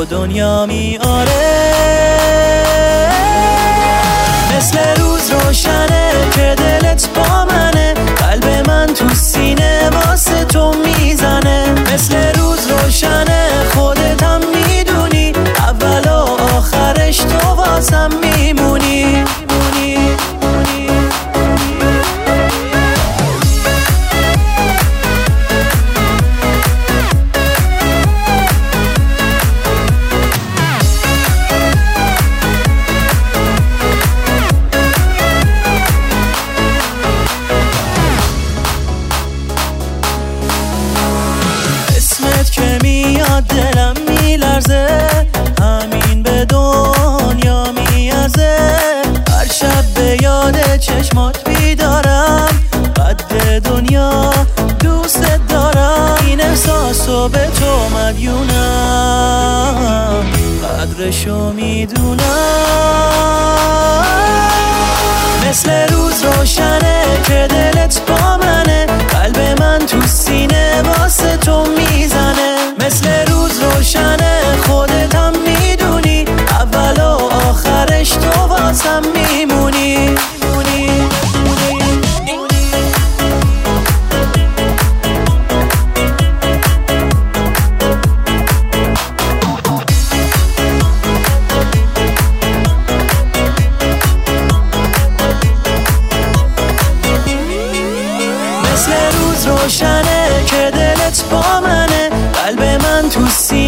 و دنیا میاره. مثل روز روشنه که دلت با منه، قلب من تو سینه واسه تو میزنه. مثل روز روشنه خودت هم میدونی، اول و آخرش تو واسم میمونی. اسمت که میاد دلم میلرزه، همین به دنیا میارزه. هر شب به یاد چشمات بیدارم، قد دنیا دوست دارم. این احساسو به تو مدیونم، قدرشو میدونم. مثل روز روشنه که دلت با منه، قلب من تو سینه واسه تو میزنه. مثل روز روشنه خودت هم میدونی، اول و آخرش تو واسم میمونی. مثل روز روشنه که دلت با منه، قلب من تو سینه